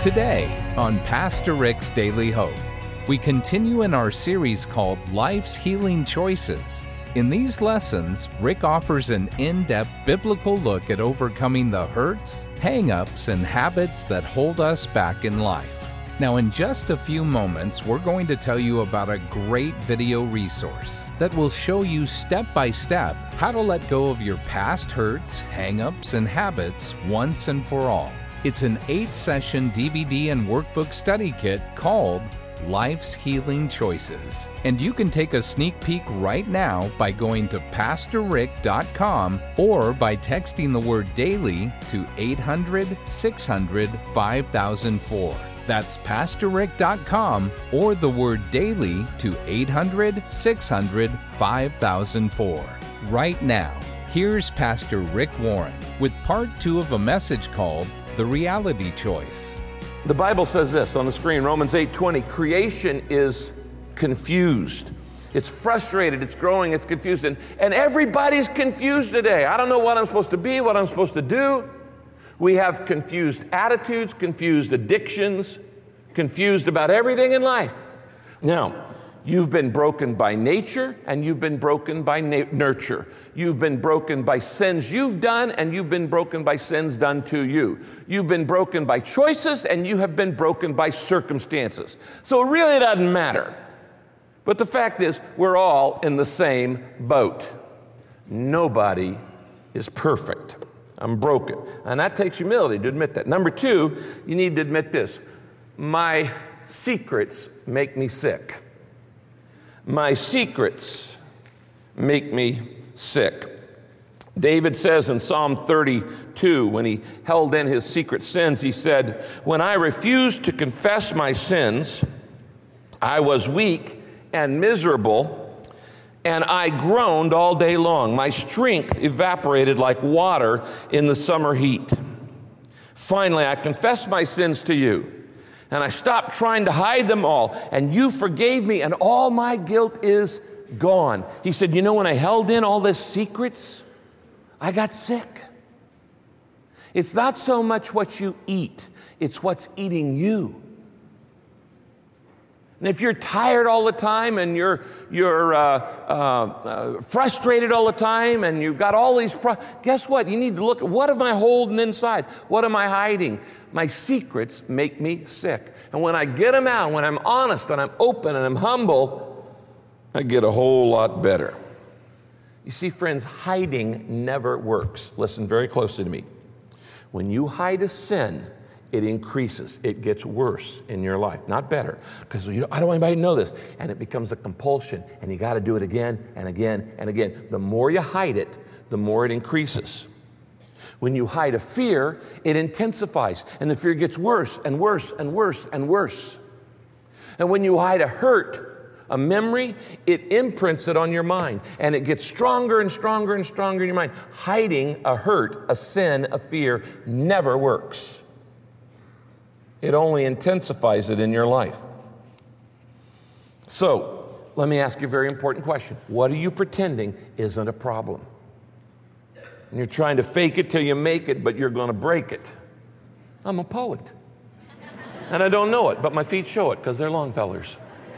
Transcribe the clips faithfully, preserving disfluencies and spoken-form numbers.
Today on Pastor Rick's Daily Hope, we continue in our series called Life's Healing Choices. In these lessons, Rick offers an in-depth biblical look at overcoming the hurts, hang-ups, and habits that hold us back in life. Now, in just a few moments, we're going to tell you about a great video resource that will show you step by step how to let go of your past hurts, hang-ups, and habits once and for all. It's an eight-session D V D and workbook study kit called Life's Healing Choices. And you can take a sneak peek right now by going to pastor rick dot com or by texting the word daily to eight hundred, six hundred, five thousand four. That's pastor rick dot com or the word daily to eight hundred, six hundred, five thousand four. Right now, here's Pastor Rick Warren with part two of a message called The Reality Choice. The Bible says this on the screen, Romans eight twenty, creation is confused. It's frustrated, it's growing, it's confused, and, and everybody's confused today. I don't know what I'm supposed to be, what I'm supposed to do. We have confused attitudes, confused addictions, confused about everything in life. Now, you've been broken by nature and you've been broken by na- nurture. You've been broken by sins you've done and you've been broken by sins done to you. You've been broken by choices and you have been broken by circumstances. So it really doesn't matter. But the fact is, we're all in the same boat. Nobody is perfect. I'm broken. And that takes humility to admit that. Number two, you need to admit this. My secrets make me sick. My secrets make me sick. David says in Psalm thirty-two, when he held in his secret sins, he said, "When I refused to confess my sins, I was weak and miserable, and I groaned all day long. My strength evaporated like water in the summer heat. Finally, I confessed my sins to you, and I stopped trying to hide them all, and you forgave me, and all my guilt is gone." He said, you know, when I held in all these secrets, I got sick. It's not so much what you eat, it's what's eating you. And if you're tired all the time and you're you're uh, uh, uh, frustrated all the time and you've got all these problems, guess what? You need to look at, what am I holding inside? What am I hiding? My secrets make me sick. And when I get them out, when I'm honest and I'm open and I'm humble, I get a whole lot better. You see, friends, hiding never works. Listen very closely to me. When you hide a sin, it increases. It gets worse in your life, not better. Because you know, I don't want anybody to know this. And it becomes a compulsion, and you got to do it again and again and again. The more you hide it, the more it increases. When you hide a fear, it intensifies, and the fear gets worse and worse and worse and worse. And when you hide a hurt, a memory, it imprints it on your mind, and it gets stronger and stronger and stronger in your mind. Hiding a hurt, a sin, a fear never works. It only intensifies it in your life. So, let me ask you a very important question. What are you pretending isn't a problem? And you're trying to fake it till you make it, but you're going to break it. I'm a poet. And I don't know it, but my feet show it because they're Longfellers.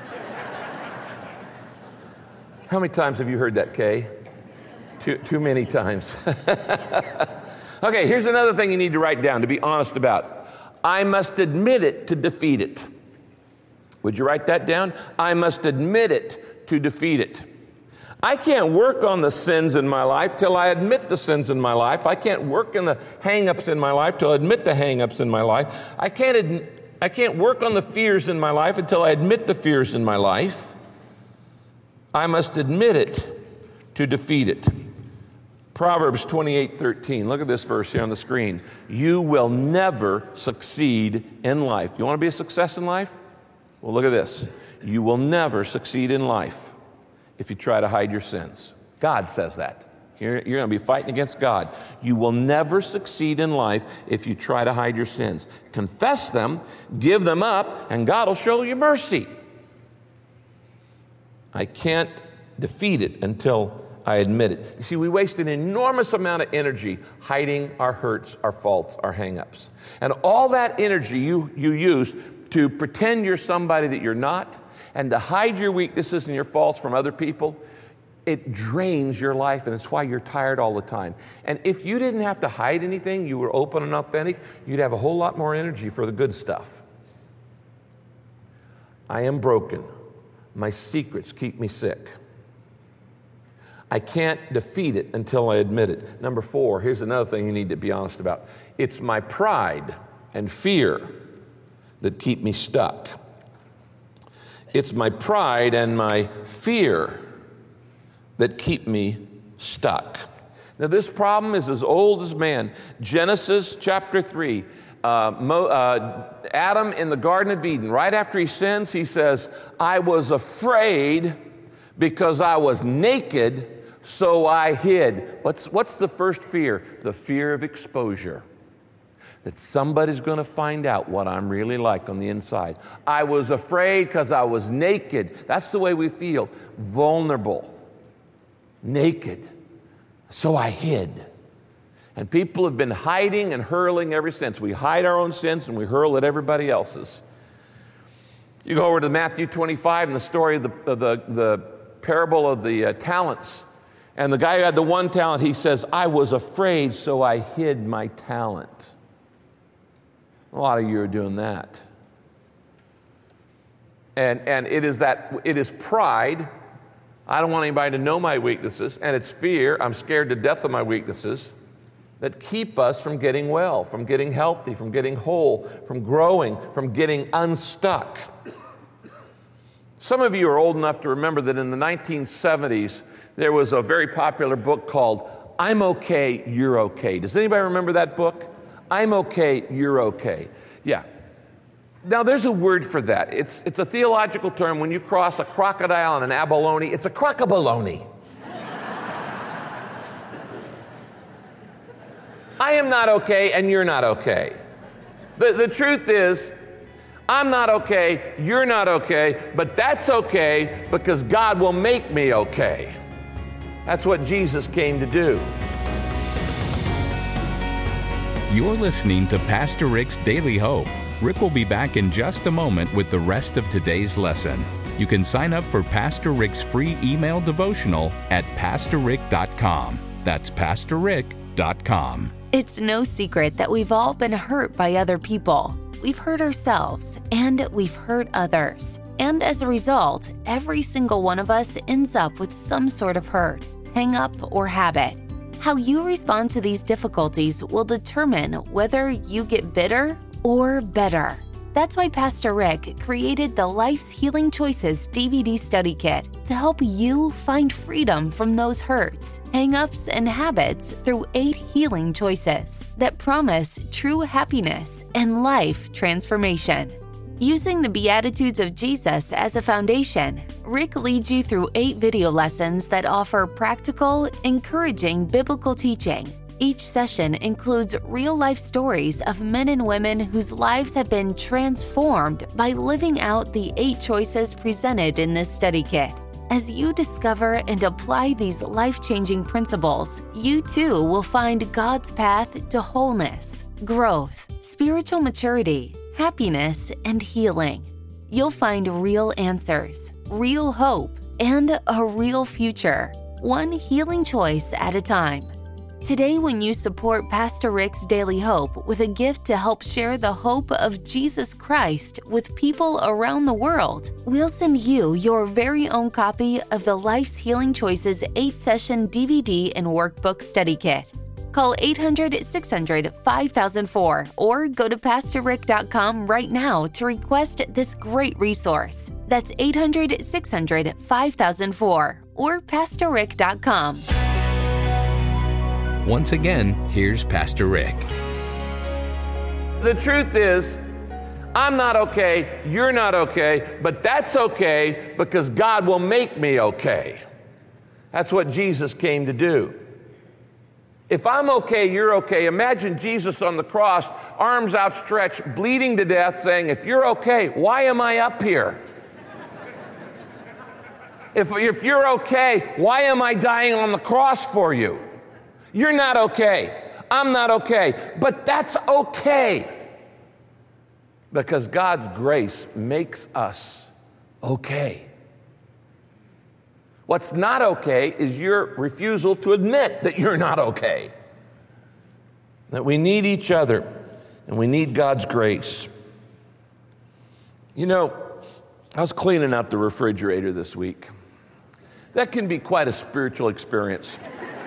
How many times have you heard that, Kay? Too, too many times. Okay, here's another thing you need to write down to be honest about. I must admit it to defeat it. Would you write that down? I must admit it to defeat it. I can't work on the sins in my life till I admit the sins in my life. I can't work on the hang-ups in my life till I admit the hang-ups in my life. I can't, ad- I can't work on the fears in my life until I admit the fears in my life. I must admit it to defeat it. Proverbs twenty-eight thirteen. Look at this verse here on the screen. You will never succeed in life. You want to be a success in life? Well, look at this. You will never succeed in life if you try to hide your sins. God says that. You're, you're going to be fighting against God. You will never succeed in life if you try to hide your sins. Confess them, give them up, and God will show you mercy. I can't defeat it until I admit it. You see, we waste an enormous amount of energy hiding our hurts, our faults, our hang-ups. And all that energy you, you use to pretend you're somebody that you're not and to hide your weaknesses and your faults from other people, it drains your life, and it's why you're tired all the time. And if you didn't have to hide anything, you were open and authentic, you'd have a whole lot more energy for the good stuff. I am broken. My secrets keep me sick. I can't defeat it until I admit it. Number four, here's another thing you need to be honest about. It's my pride and fear that keep me stuck. It's my pride and my fear that keep me stuck. Now, this problem is as old as man. Genesis chapter three, uh, Mo, uh, Adam in the Garden of Eden, right after he sins, he says, I was afraid because I was naked, so I hid. What's, what's the first fear? The fear of exposure. That somebody's going to find out what I'm really like on the inside. I was afraid because I was naked. That's the way we feel. Vulnerable. Naked. So I hid. And people have been hiding and hurling ever since. We hide our own sins and we hurl at everybody else's. You go over to Matthew twenty-five and the story of the, of the, the parable of the uh, talents. And the guy who had the one talent, he says, I was afraid, so I hid my talent. A lot of you are doing that. And, and it is that, it is pride. I don't want anybody to know my weaknesses. And it's fear. I'm scared to death of my weaknesses that keep us from getting well, from getting healthy, from getting whole, from growing, from getting unstuck. Some of you are old enough to remember that in the nineteen seventies, there was a very popular book called I'm Okay, You're Okay. Does anybody remember that book? I'm okay, you're okay. Yeah. Now, there's a word for that. It's, it's a theological term. When you cross a crocodile and an abalone, it's a crockabalone. I am not okay, and you're not okay. The, the truth is, I'm not okay, you're not okay, but that's okay because God will make me okay. That's what Jesus came to do. You're listening to Pastor Rick's Daily Hope. Rick will be back in just a moment with the rest of today's lesson. You can sign up for Pastor Rick's free email devotional at pastor rick dot com. That's pastor rick dot com. It's no secret that we've all been hurt by other people. We've hurt ourselves and we've hurt others. And as a result, every single one of us ends up with some sort of hurt, hang-up, or habit. How you respond to these difficulties will determine whether you get bitter or better. That's why Pastor Rick created the Life's Healing Choices D V D study kit to help you find freedom from those hurts, hang-ups, and habits through eight healing choices that promise true happiness and life transformation. Using the Beatitudes of Jesus as a foundation, Rick leads you through eight video lessons that offer practical, encouraging biblical teaching. Each session includes real-life stories of men and women whose lives have been transformed by living out the eight choices presented in this study kit. As you discover and apply these life-changing principles, you too will find God's path to wholeness, growth, spiritual maturity, happiness, and healing. You'll find real answers, real hope, and a real future, one healing choice at a time. Today, when you support Pastor Rick's Daily Hope with a gift to help share the hope of Jesus Christ with people around the world, we'll send you your very own copy of the Life's Healing Choices eight-session D V D and workbook study kit. Call eight hundred, six hundred, five thousand four or go to pastor rick dot com right now to request this great resource. That's eight hundred, six hundred, five thousand four or pastor rick dot com. Once again, here's Pastor Rick. The truth is, I'm not okay, you're not okay, but that's okay because God will make me okay. That's what Jesus came to do. If I'm okay, you're okay. Imagine Jesus on the cross, arms outstretched, bleeding to death, saying, if you're okay, why am I up here? If, if you're okay, why am I dying on the cross for you? You're not okay. I'm not okay. But that's okay. Because God's grace makes us okay. What's not okay is your refusal to admit that you're not okay. That we need each other and we need God's grace. You know, I was cleaning out the refrigerator this week. That can be quite a spiritual experience.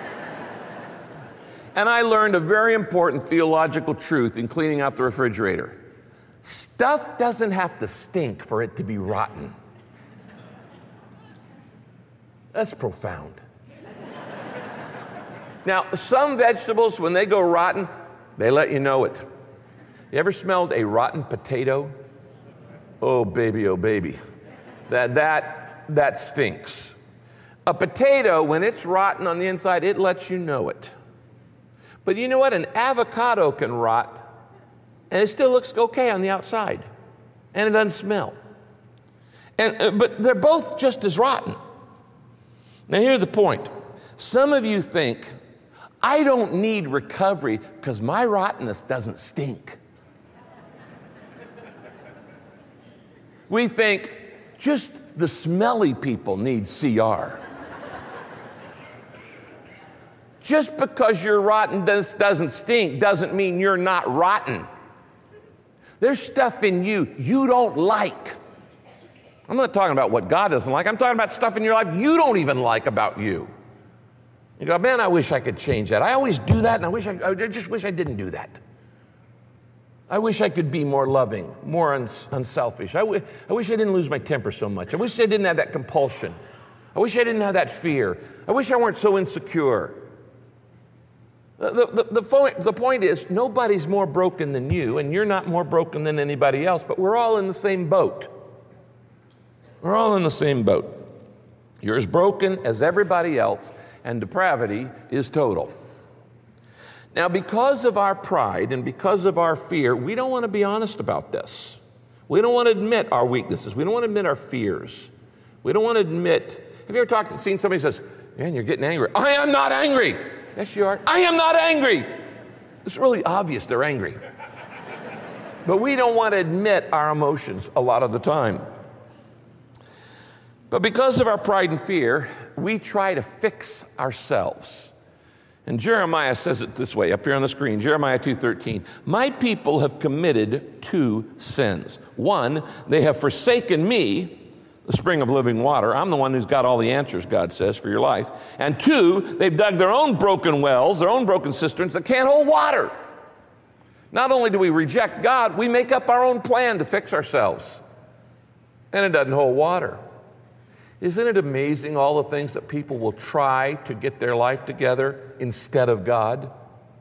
And I learned a very important theological truth in cleaning out the refrigerator. Stuff doesn't have to stink for it to be rotten. That's profound. Now, some vegetables, when they go rotten, they let you know it. You ever smelled a rotten potato? Oh, baby, oh, baby. That, that, that stinks. A potato, when it's rotten on the inside, it lets you know it. But you know what? An avocado can rot, and it still looks okay on the outside, and it doesn't smell. And, uh, but they're both just as rotten. Now, here's the point. Some of you think, I don't need recovery because my rottenness doesn't stink. We think just the smelly people need C R. Just because you're rotten doesn't stink doesn't mean you're not rotten. There's stuff in you you don't like. I'm not talking about what God doesn't like. I'm talking about stuff in your life you don't even like about you. You go, man, I wish I could change that. I always do that, and I wish I, I just wish I didn't do that. I wish I could be more loving, more uns, unselfish. I, w- I wish I didn't lose my temper so much. I wish I didn't have that compulsion. I wish I didn't have that fear. I wish I weren't so insecure. The, the, the, point, the point is, nobody's more broken than you, and you're not more broken than anybody else, but we're all in the same boat. We're all in the same boat. You're as broken as everybody else, and depravity is total. Now, because of our pride and because of our fear, we don't want to be honest about this. We don't want to admit our weaknesses. We don't want to admit our fears. We don't want to admit. Have you ever talked, seen somebody who says, man, you're getting angry. I am not angry. Yes, you are. I am not angry. It's really obvious they're angry. But we don't want to admit our emotions a lot of the time. But because of our pride and fear, we try to fix ourselves. And Jeremiah says it this way, up here on the screen, Jeremiah two thirteen. My people have committed two sins. One, they have forsaken me, the spring of living water. I'm the one who's got all the answers, God says, for your life. And two, they've dug their own broken wells, their own broken cisterns that can't hold water. Not only do we reject God, we make up our own plan to fix ourselves. And it doesn't hold water. Isn't it amazing all the things that people will try to get their life together instead of God?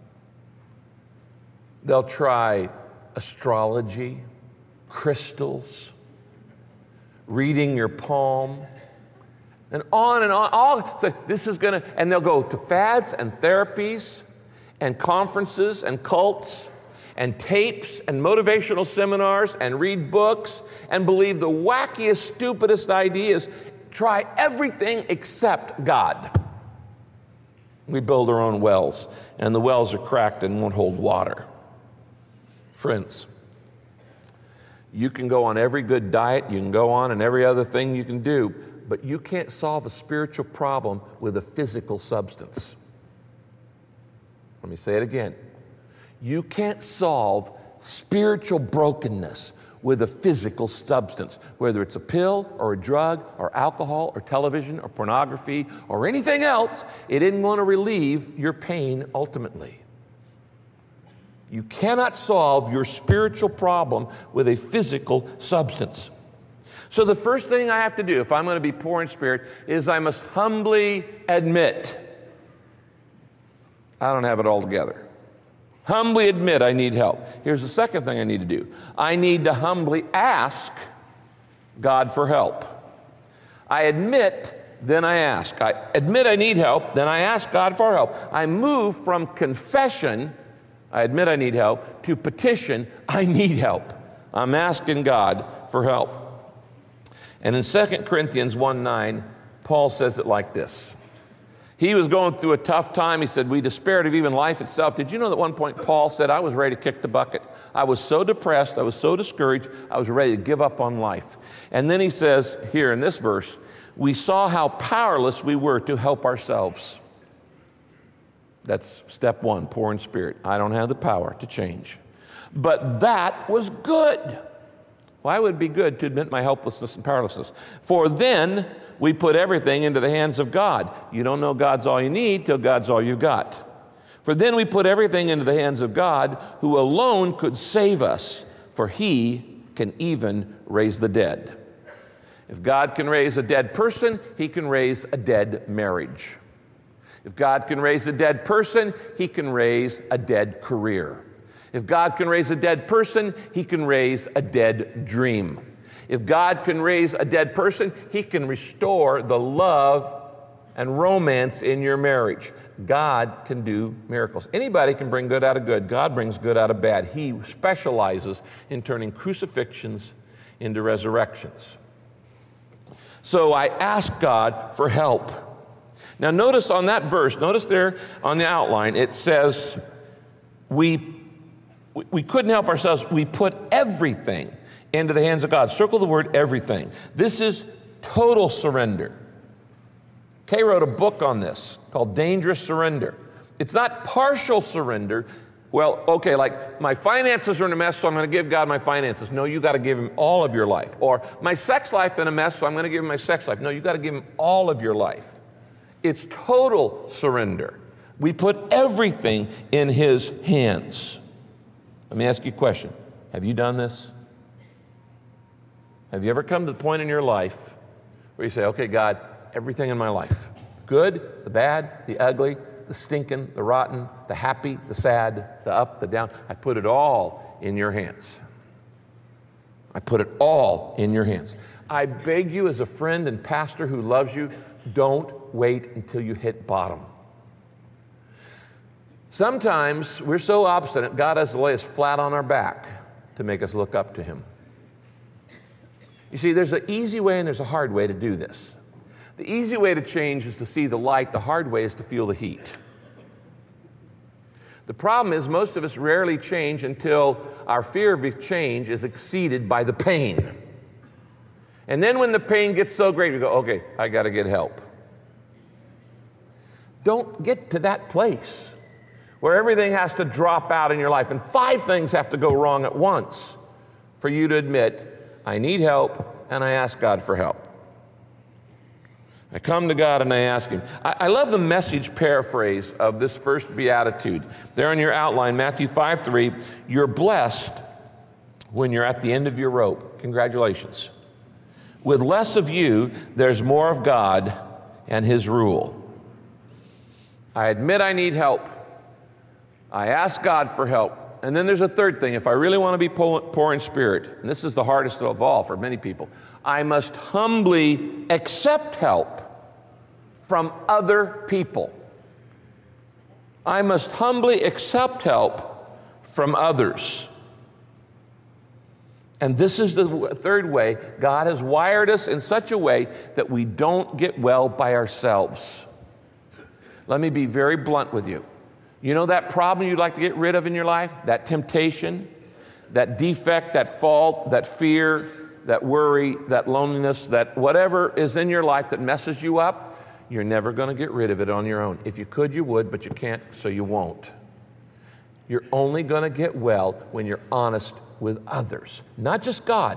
They'll try astrology, crystals, reading your palm, and on and on. All so this is gonna, and they'll go to fads and therapies and conferences and cults and tapes and motivational seminars and read books and believe the wackiest, stupidest ideas. Try everything except God. We build our own wells, and the wells are cracked and won't hold water. Friends, you can go on every good diet, you can go on and every other thing you can do, but you can't solve a spiritual problem with a physical substance. Let me say it again. You can't solve spiritual brokenness with a physical substance, whether it's a pill or a drug or alcohol or television or pornography or anything else. It isn't going to relieve your pain ultimately. You cannot solve your spiritual problem with a physical substance. So the first thing I have to do if I'm going to be poor in spirit is I must humbly admit I don't have it all together. Humbly admit I need help. Here's the second thing I need to do. I need to humbly ask God for help. I admit, then I ask. I admit I need help, then I ask God for help. I move from confession, I admit I need help, to petition, I need help. I'm asking God for help. And in Second Corinthians one nine, Paul says it like this. He was going through a tough time. He said, we despaired of even life itself. Did you know that at one point Paul said, I was ready to kick the bucket. I was so depressed. I was so discouraged. I was ready to give up on life. And then he says here in this verse, we saw how powerless we were to help ourselves. That's step one, poor in spirit. I don't have the power to change. But that was good. Why would it be good to admit my helplessness and powerlessness? For then we put everything into the hands of God. You don't know God's all you need till God's all you've got. For then we put everything into the hands of God, who alone could save us, for he can even raise the dead. If God can raise a dead person, he can raise a dead marriage. If God can raise a dead person, he can raise a dead career. If God can raise a dead person, he can raise a dead dream. If God can raise a dead person, he can restore the love and romance in your marriage. God can do miracles. Anybody can bring good out of good. God brings good out of bad. He specializes in turning crucifixions into resurrections. So I ask God for help. Now notice on that verse, notice there on the outline, it says, we, we couldn't help ourselves. We put everything into the hands of God. Circle the word everything. This is total surrender. Kay wrote a book on this called Dangerous Surrender. It's not partial surrender. Well, okay, like my finances are in a mess, so I'm going to give God my finances. No, you got to give him all of your life. Or my sex life in a mess, so I'm going to give him my sex life. No, you got to give him all of your life. It's total surrender. We put everything in his hands. Let me ask you a question. Have you done this? Have you ever come to the point in your life where you say, okay, God, everything in my life, good, the bad, the ugly, the stinking, the rotten, the happy, the sad, the up, the down, I put it all in your hands. I put it all in your hands. I beg you as a friend and pastor who loves you, don't wait until you hit bottom. Sometimes we're so obstinate, God has to lay us flat on our back to make us look up to him. You see, there's an easy way and there's a hard way to do this. The easy way to change is to see the light. The hard way is to feel the heat. The problem is most of us rarely change until our fear of change is exceeded by the pain. And then when the pain gets so great, we go, okay, I got to get help. Don't get to that place where everything has to drop out in your life and five things have to go wrong at once for you to admit, I need help, and I ask God for help. I come to God and I ask him. I, I love the Message paraphrase of this first beatitude. There in your outline, Matthew five three, you're blessed when you're at the end of your rope. Congratulations. With less of you, there's more of God and his rule. I admit I need help. I ask God for help. And then there's a third thing. If I really want to be poor in spirit, and this is the hardest of all for many people, I must humbly accept help from other people. I must humbly accept help from others. And this is the third way. God has wired us in such a way that we don't get well by ourselves. Let me be very blunt with you. You know that problem you'd like to get rid of in your life? That temptation, that defect, that fault, that fear, that worry, that loneliness, that whatever is in your life that messes you up, you're never going to get rid of it on your own. If you could, you would, but you can't, so you won't. You're only going to get well when you're honest with others. Not just God,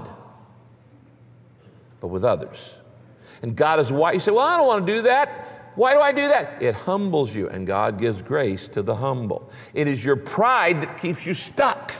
but with others. And God is why. You say, well, I don't want to do that. Why do I do that? It humbles you, and God gives grace to the humble. It is your pride that keeps you stuck.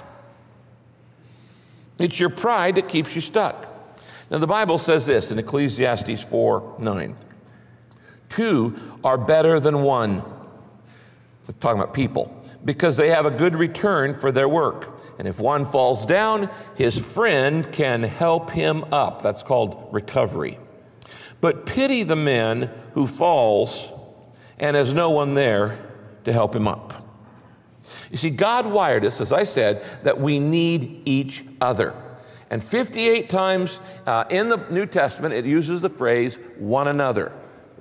It's your pride that keeps you stuck. Now, the Bible says this in Ecclesiastes four nine. Two are better than one. We're talking about people. Because they have a good return for their work. And if one falls down, his friend can help him up. That's called recovery. But pity the man who falls and has no one there to help him up. You see, God wired us, as I said, that we need each other. And fifty-eight times uh, in the New Testament, it uses the phrase one another.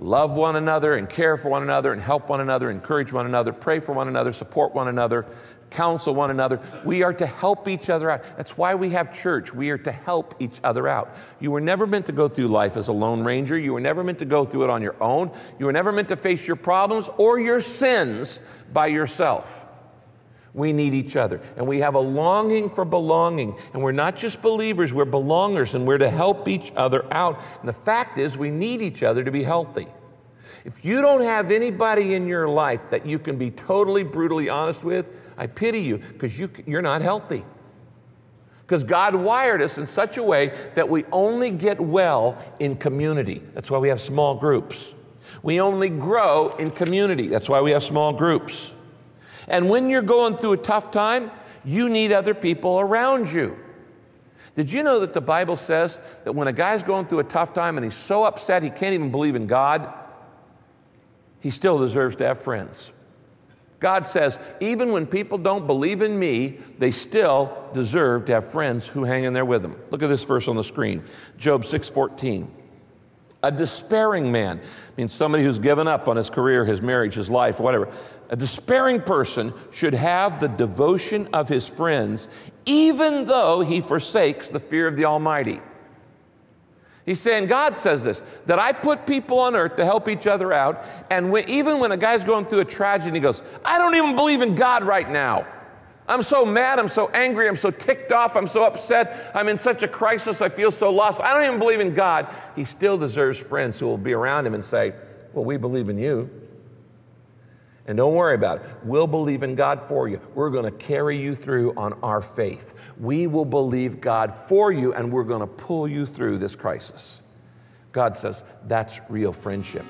love one another and care for one another and help one another, encourage one another, pray for one another, support one another, counsel one another. We are to help each other out. That's why we have church. We are to help each other out. You were never meant to go through life as a lone ranger. You were never meant to go through it on your own. You were never meant to face your problems or your sins by yourself. We need each other, and we have a longing for belonging, and we're not just believers, we're belongers, and we're to help each other out. And the fact is, we need each other to be healthy. If you don't have anybody in your life that you can be totally, brutally honest with, I pity you, because you, you're not healthy. Because God wired us in such a way that we only get well in community. That's why we have small groups. We only grow in community. That's why we have small groups. And when you're going through a tough time, you need other people around you. Did you know that the Bible says that when a guy's going through a tough time and he's so upset he can't even believe in God, he still deserves to have friends? God says, even when people don't believe in me, they still deserve to have friends who hang in there with them. Look at this verse on the screen, Job six fourteen. A despairing man means somebody who's given up on his career, his marriage, his life, whatever. A despairing person should have the devotion of his friends, even though he forsakes the fear of the Almighty. He's saying, God says this, that I put people on earth to help each other out, and when, even when a guy's going through a tragedy, he goes, I don't even believe in God right now. I'm so mad, I'm so angry, I'm so ticked off, I'm so upset, I'm in such a crisis, I feel so lost, I don't even believe in God. He still deserves friends who will be around him and say, well, we believe in you. And don't worry about it. We'll believe in God for you. We're going to carry you through on our faith. We will believe God for you, and we're going to pull you through this crisis. God says that's real friendship.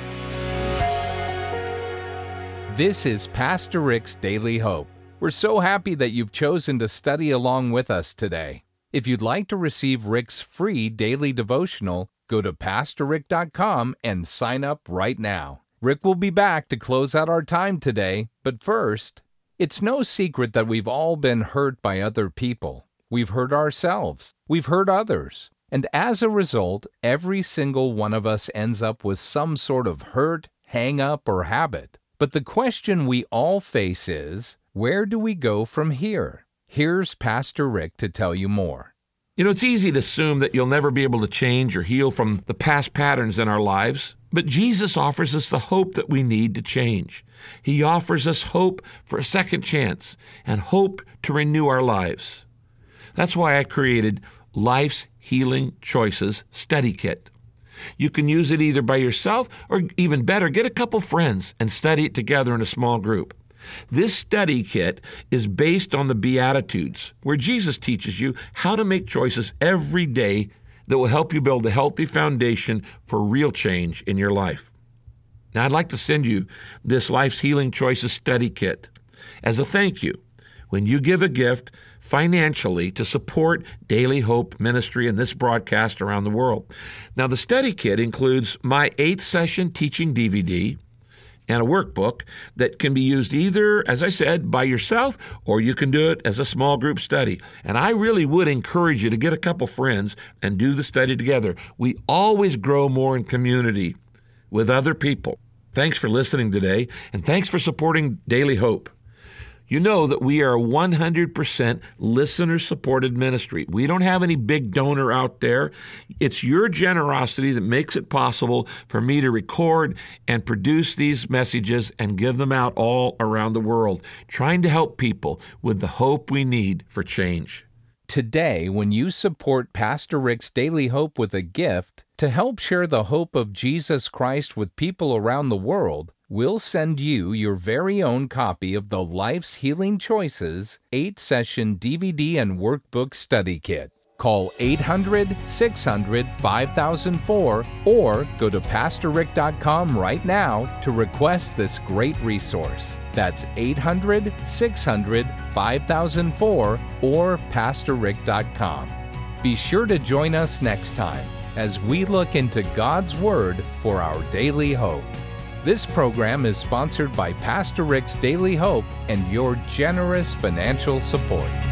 This is Pastor Rick's Daily Hope. We're so happy that you've chosen to study along with us today. If you'd like to receive Rick's free daily devotional, go to pastor rick dot com and sign up right now. Rick will be back to close out our time today, but first, it's no secret that we've all been hurt by other people. We've hurt ourselves. We've hurt others. And as a result, every single one of us ends up with some sort of hurt, hang-up, or habit. But the question we all face is, where do we go from here? Here's Pastor Rick to tell you more. You know, it's easy to assume that you'll never be able to change or heal from the past patterns in our lives, but Jesus offers us the hope that we need to change. He offers us hope for a second chance and hope to renew our lives. That's why I created Life's Healing Choices Study Kit. You can use it either by yourself or, even better, get a couple friends and study it together in a small group. This study kit is based on the Beatitudes, where Jesus teaches you how to make choices every day that will help you build a healthy foundation for real change in your life. Now, I'd like to send you this Life's Healing Choices study kit as a thank you when you give a gift financially to support Daily Hope Ministry and this broadcast around the world. Now, the study kit includes my eight-session teaching D V D and a workbook that can be used either, as I said, by yourself, or you can do it as a small group study. And I really would encourage you to get a couple friends and do the study together. We always grow more in community with other people. Thanks for listening today, and thanks for supporting Daily Hope. You know that we are a one hundred percent listener-supported ministry. We don't have any big donor out there. It's your generosity that makes it possible for me to record and produce these messages and give them out all around the world, trying to help people with the hope we need for change. Today, when you support Pastor Rick's Daily Hope with a gift to help share the hope of Jesus Christ with people around the world, we'll send you your very own copy of the Life's Healing Choices eight-session D V D and workbook study kit. Call eight hundred, six hundred, five thousand four or go to pastor rick dot com right now to request this great resource. That's eight hundred, six hundred, five thousand four or pastor rick dot com. Be sure to join us next time as we look into God's Word for our daily hope. This program is sponsored by Pastor Rick's Daily Hope and your generous financial support.